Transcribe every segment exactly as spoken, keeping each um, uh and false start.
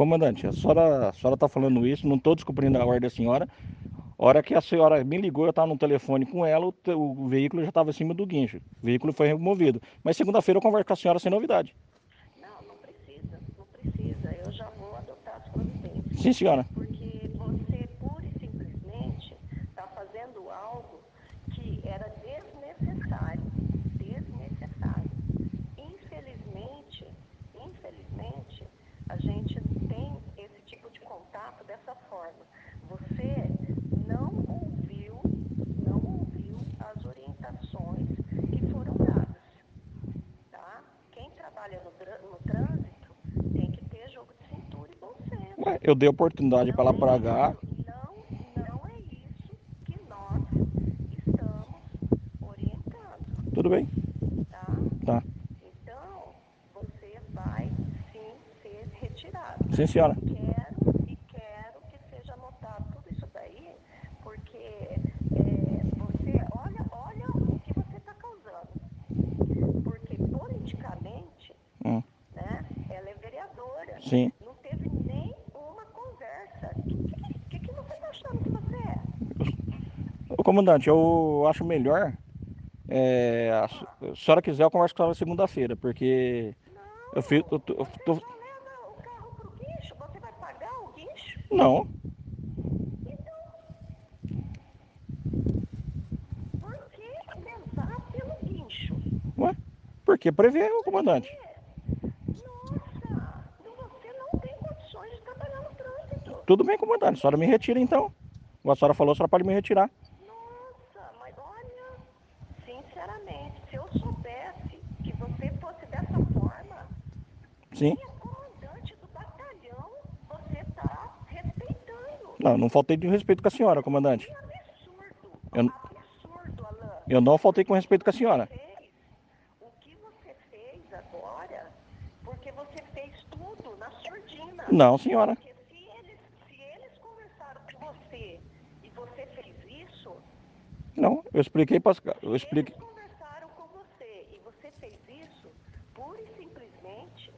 comandante, a senhora, a senhora tá falando isso, não estou descumprindo a ordem da senhora. A hora que a senhora me ligou, eu estava no telefone com ela, o, te- o veículo já estava acima do guincho. O veículo foi removido. Mas segunda-feira eu converso com a senhora sem novidade. Não, não precisa, não precisa. Eu já vou adotar as providências. Sim, senhora. Porque você, pura e simplesmente, está fazendo algo que era desnecessário. Desnecessário. Infelizmente, infelizmente, a gente tem esse tipo de contato dessa forma. Você não ouviu, não ouviu as orientações que foram dadas, tá? Quem trabalha no, no trânsito tem que ter jogo de cintura e bom senso. Ué, eu dei oportunidade para Não ela é pagar. isso, não, não é isso que nós estamos orientando, Tudo bem? tá? Tá. Então, você vai sim ser retirado. Sim, senhora. E quero, e quero que seja anotado tudo isso daí, porque é, você, olha, olha o que você está causando. Porque politicamente, Hum, né, ela é vereadora. sim. Não teve nem uma conversa. O que, que, que você está achando que você é? Ô, comandante, eu acho melhor. É, a, se Ah, a senhora quiser, eu converso com ela segunda-feira, porque eu fiz. Eu, não, tô- eu você tô- só leva o carro para o guincho. Você vai pagar o guincho? Não. Então, por que lesar pelo guincho? Ué, porque prevê, ô, Por comandante. quê? Nossa, não- você não tem condições de trabalhar no trânsito. Tudo bem, comandante. A senhora me retira então. A senhora falou, a senhora pode me retirar. Nossa, mas olha, sinceramente, se eu soubesse que você fosse dessa forma, Sim. nem a comandante do batalhão você está respeitando. Não, não faltei de respeito com a senhora, Que comandante. absurdo, Eu, absurdo, Alain. eu não faltei com Porque o que respeito com a você senhora. fez, o que você fez agora, porque você fez tudo na surdina. Não, senhora. Porque se eles, se eles conversaram com você e você fez isso, Não, eu expliquei para se eu eles expliquei. conversaram com você e você fez isso, pura e simplesmente,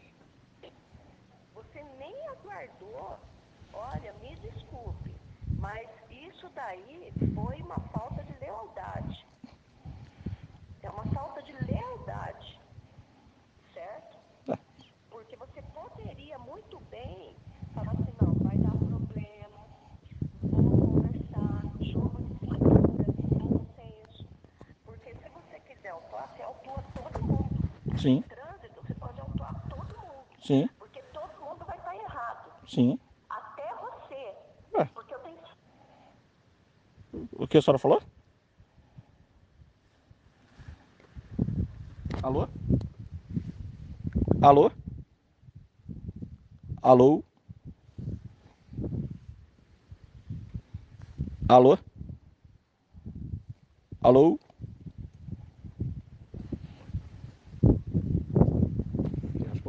você nem aguardou. Olha, me desculpe, mas isso daí foi uma falta de lealdade. É uma falta de lealdade, certo? Porque você poderia muito bem falar assim, não, vai dar problema, vou conversar, jogo de cintura, bom senso. Porque se você quiser autuar, você autua todo mundo. No Sim, trânsito, você pode autuar todo mundo. sim, Porque todo mundo vai estar errado. sim. Até você. Ué, Porque eu tenho. o que a senhora falou? Alô? Alô? Alô? Alô? Alô?